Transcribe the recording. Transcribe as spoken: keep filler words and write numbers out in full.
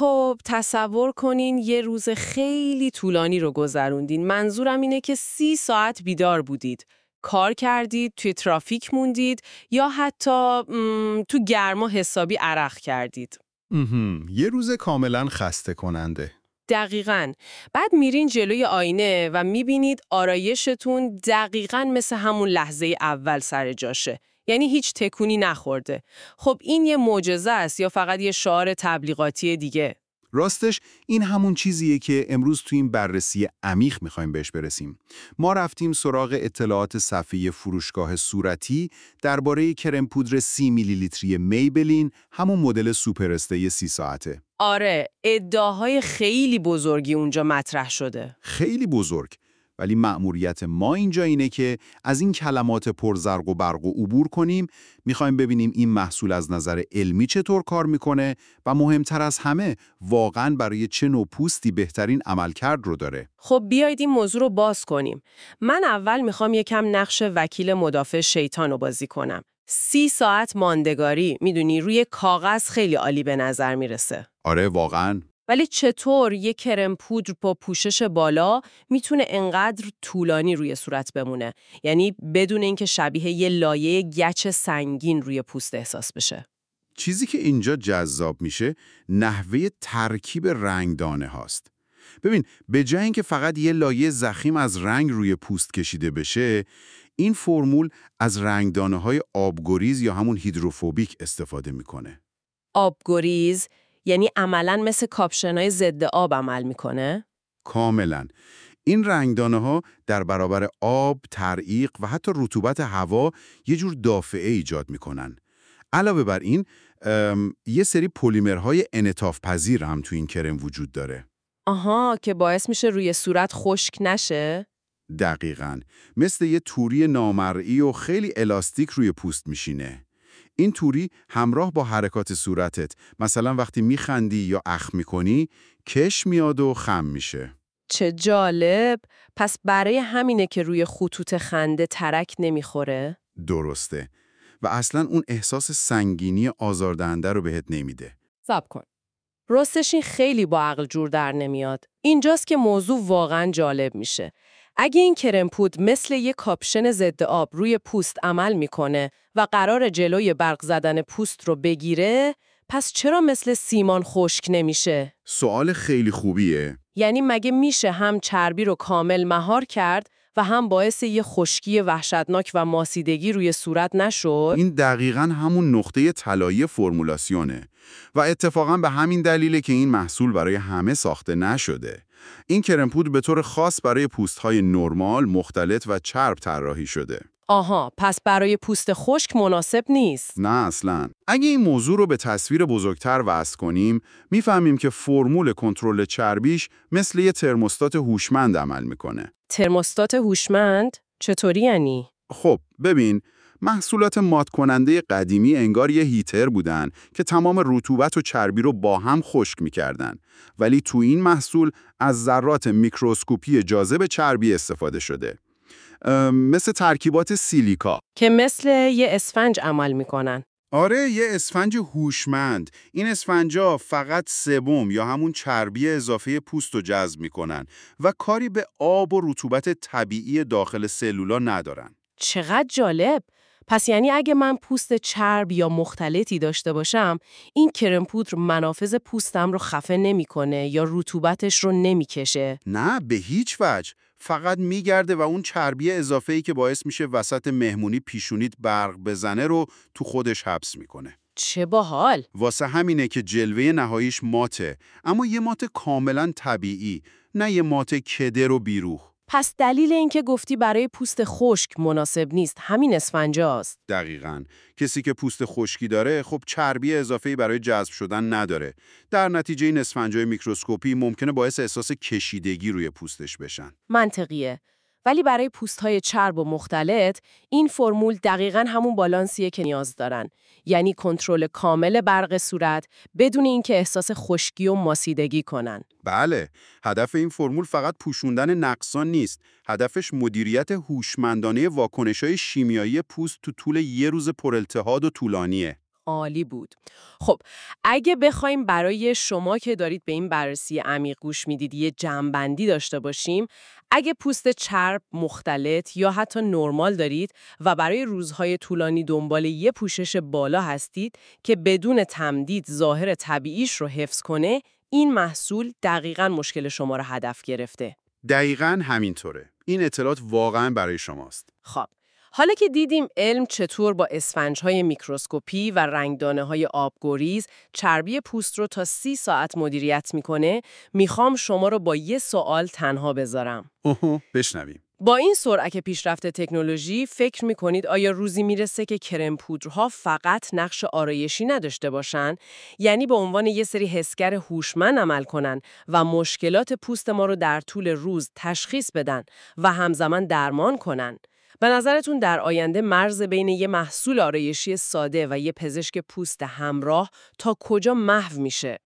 خب تصور کنین یه روز خیلی طولانی رو گذروندین. منظورم اینه که سی ساعت بیدار بودید. کار کردید، توی ترافیک موندید یا حتی م، تو گرما حسابی عرق کردید. مهم. یه روز کاملا خسته کننده. دقیقاً. بعد میرین جلوی آینه و میبینید آرایشتون دقیقاً مثل همون لحظه اول سر جاشه. یعنی هیچ تکونی نخورده. خب این یه معجزه است یا فقط یه شعار تبلیغاتی دیگه؟ راستش این همون چیزیه که امروز تو این بررسی عمیق میخوایم بهش برسیم. ما رفتیم سراغ اطلاعات صفحه فروشگاه صورتی درباره کرم پودر سی میلی لیتری میبلین، همون مدل سوپر استه سی ساعته. آره، ادعاهای خیلی بزرگی اونجا مطرح شده. خیلی بزرگ. ولی مأموریت ما اینجا اینه که از این کلمات پرزرق و برق و عبور کنیم. میخوایم ببینیم این محصول از نظر علمی چطور کار میکنه و مهمتر از همه واقعاً برای چه نوع پوستی بهترین عملکرد رو داره. خب بیایید این موضوع رو باز کنیم. من اول میخوام یکم نقش وکیل مدافع شیطان رو بازی کنم. سی ساعت ماندگاری، میدونی روی کاغذ خیلی عالی به نظر میرسه. آره واقعاً. ولی چطور یک کرم پودر با پوشش بالا میتونه انقدر طولانی روی صورت بمونه؟ یعنی بدون اینکه شبیه یه لایه گچ سنگین روی پوست احساس بشه. چیزی که اینجا جذاب میشه نحوه ترکیب رنگدانه هاست. ببین، به جای اینکه فقط یه لایه ضخیم از رنگ روی پوست کشیده بشه، این فرمول از رنگدانه های آبگریز یا همون هیدروفوبیک استفاده میکنه. آبگریز یعنی عملاً مثل کاپشنای ضد آب عمل میکنه؟ کاملاً. این رنگدانه ها در برابر آب، ترعیق و حتی رطوبت هوا یه جور دافعه ایجاد میکنن. علاوه بر این، یه سری پلیمرهای انعطاف پذیر هم تو این کرم وجود داره. آها، که باعث میشه روی صورت خشک نشه؟ دقیقاً. مثل یه توری نامرئی و خیلی الاستیک روی پوست میشینه. این توری همراه با حرکات صورتت، مثلا وقتی میخندی یا اخم میکنی، کش میاد و خم میشه. چه جالب! پس برای همینه که روی خطوط خنده ترک نمیخوره؟ درسته. و اصلا اون احساس سنگینی آزاردهنده رو بهت نمیده. صبر کن. راستش این خیلی با عقل جور در نمیاد. اینجاست که موضوع واقعا جالب میشه. اگه این کرم پودر مثل یک کاپشن ضد آب روی پوست عمل میکنه و قرار جلوی برق زدن پوست رو بگیره، پس چرا مثل سیمان خشک نمیشه؟ سوال خیلی خوبیه. یعنی مگه میشه هم چربی رو کامل مهار کرد و هم باعث یه خشکی وحشتناک و ماسیدگی روی صورت نشد؟ این دقیقاً همون نقطه طلایی فرمولاسیونه و اتفاقاً به همین دلیله که این محصول برای همه ساخته نشده. این کرم پودر به طور خاص برای پوست‌های نرمال، مختلط و چرب طراحی شده. آها، پس برای پوست خشک مناسب نیست. نه اصلاً. اگه این موضوع رو به تصویر بزرگتر وصل کنیم، میفهمیم که فرمول کنترل چربیش مثل یه ترموستات هوشمند عمل میکنه. ترموستات هوشمند؟ چطوری یعنی؟ خب ببین، محصولات مات کننده قدیمی انگار یه هیتر بودن که تمام رطوبت و چربی رو با هم خشک میکردن. ولی تو این محصول از ذرات میکروسکوپی جاذب چربی استفاده شده. مثل ترکیبات سیلیکا که مثل یه اسفنج عمل میکنن. آره، یه اسفنج هوشمند. این اسفنجا فقط سبم یا همون چربی اضافه پوست رو جذب میکنن و کاری به آب و رطوبت طبیعی داخل سلولا ندارن. چقدر جالب! پس یعنی اگه من پوست چرب یا مختلطی داشته باشم، این کرم پودر منافذ پوستم رو خفه نمیکنه یا رطوبتش رو نمیکشه؟ نه، به هیچ وجه. فقط میگرده و اون چربی اضافه‌ای که باعث میشه وسط مهمونی پیشونیت برق بزنه رو تو خودش حبس میکنه. چه باحال! واسه همینه که جلوه نهاییش ماته، اما یه مات کاملا طبیعی، نه یه مات کدر و بیروح. پس دلیل این که گفتی برای پوست خشک مناسب نیست همین اسفنجاست. دقیقاً. کسی که پوست خشکی داره خب چربی اضافه‌ای برای جذب شدن نداره. در نتیجه این اسفنجای میکروسکوپی ممکنه باعث احساس کشیدگی روی پوستش بشن. منطقیه. ولی برای پوست‌های چرب و مختلط، این فرمول دقیقاً همون بالانسیه که نیاز دارن. یعنی کنترل کامل برق صورت بدون اینکه احساس خشکی و ماسیدگی کنن. بله، هدف این فرمول فقط پوشوندن نقصان نیست. هدفش مدیریت هوشمندانه واکنش‌های شیمیایی پوست تو طول یه روز پرالتهاب و طولانیه. عالی بود. خب اگه بخوایم برای شما که دارید به این بررسی عمیق گوش میدید یه جمع‌بندی داشته باشیم، اگه پوست چرب، مختلط یا حتی نرمال دارید و برای روزهای طولانی دنبال یه پوشش بالا هستید که بدون تمدید ظاهر طبیعیش رو حفظ کنه، این محصول دقیقاً مشکل شما رو هدف گرفته. دقیقاً همینطوره. این اطلاعات واقعاً برای شماست. خب حالا که دیدیم علم چطور با اسفنج‌های میکروسکوپی و رنگدانه‌های آبگریز چربی پوست رو تا سی ساعت مدیریت میکنه، میخوام شما رو با یه سوال تنها بذارم. اوه، بشنویم. با این سرعت پیشرفت تکنولوژی فکر میکنید آیا روزی میرسه که کرم پودرها فقط نقش آرایشی نداشته باشن؟ یعنی به عنوان یه سری حسگر هوشمند عمل کنن و مشکلات پوست ما رو در طول روز تشخیص بدن و همزمان درمان کنن؟ به نظرتون در آینده مرز بین یه محصول آرایشی ساده و یه پزشک پوست همراه تا کجا محو میشه؟